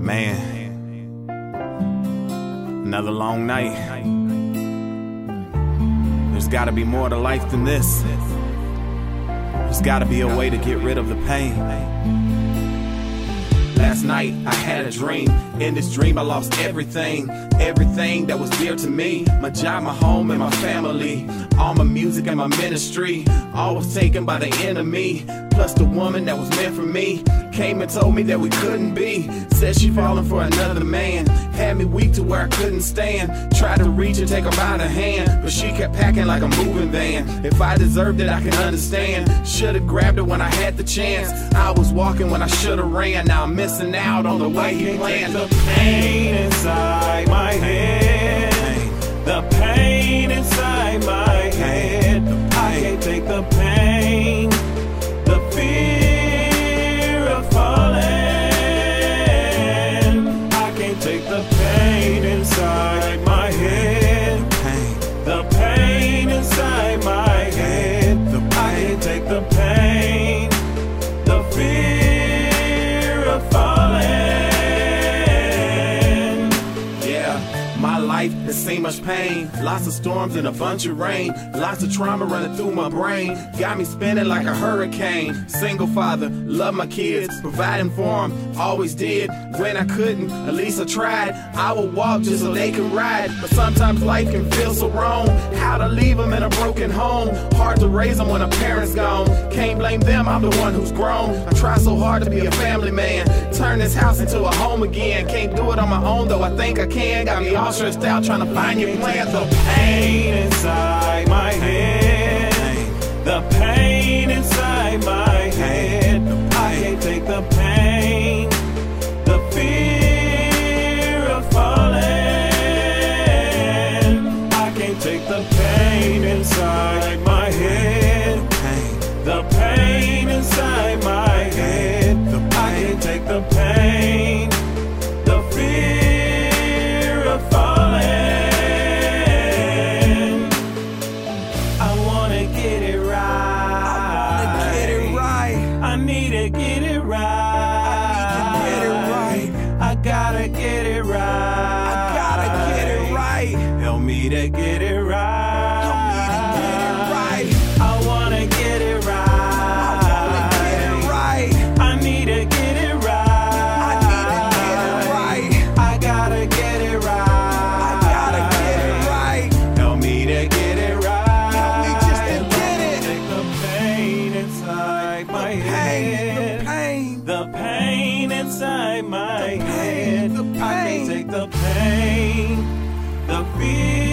Man, another long night. There's gotta be more to life than this. There's gotta be a way to get rid of the pain. Last night I had a dream. In this dream I lost everything. Everything that was dear to me. My job, my home, and my family. All my music and my ministry. All was taken by the enemy. Plus the woman that was meant for me came and told me that we couldn't be. Said she falling for another man. Had me weak to where I couldn't stand. Tried to reach and take her by the hand, but she kept packing like a moving van. If I deserved it, I can understand. Should've grabbed her when I had the chance. I was walking when I should've ran. Now I'm missing out on the way he planned. The pain inside my head. The pain inside my head. I can't take the pain. The fear of falling. I can't take the pain inside my head. The pain inside my head. I can't take the pain. The fear of falling. My life has seen much pain. Lots of storms and a bunch of rain. Lots of trauma running through my brain. Got me spinning like a hurricane. Single father, love my kids. Providing for them, always did. When I couldn't, at least I tried. I would walk just so they could ride. But sometimes life can feel so wrong. How to leave them in a broken home. Hard to raise them when a parent's gone. Can't blame them, I'm the one who's grown. I try so hard to be a family man. Turn this house into a home again. Can't do it on my own, though I think I can. Got me all stressed out trying to find your plan. The pain inside my head. The pain inside my head. I can't take the pain. The fear of falling. I can't take the pain inside my head. The pain inside my head. I can't take the pain. The fear of falling. I wanna get it right. I need to get it right. I gotta get it right. Help me to get it right. I wanna get it right. I need to get it right. I gotta get it right. Help me to get it right. Take the pain inside my head. The pain inside my head. I can't take the pain. The fear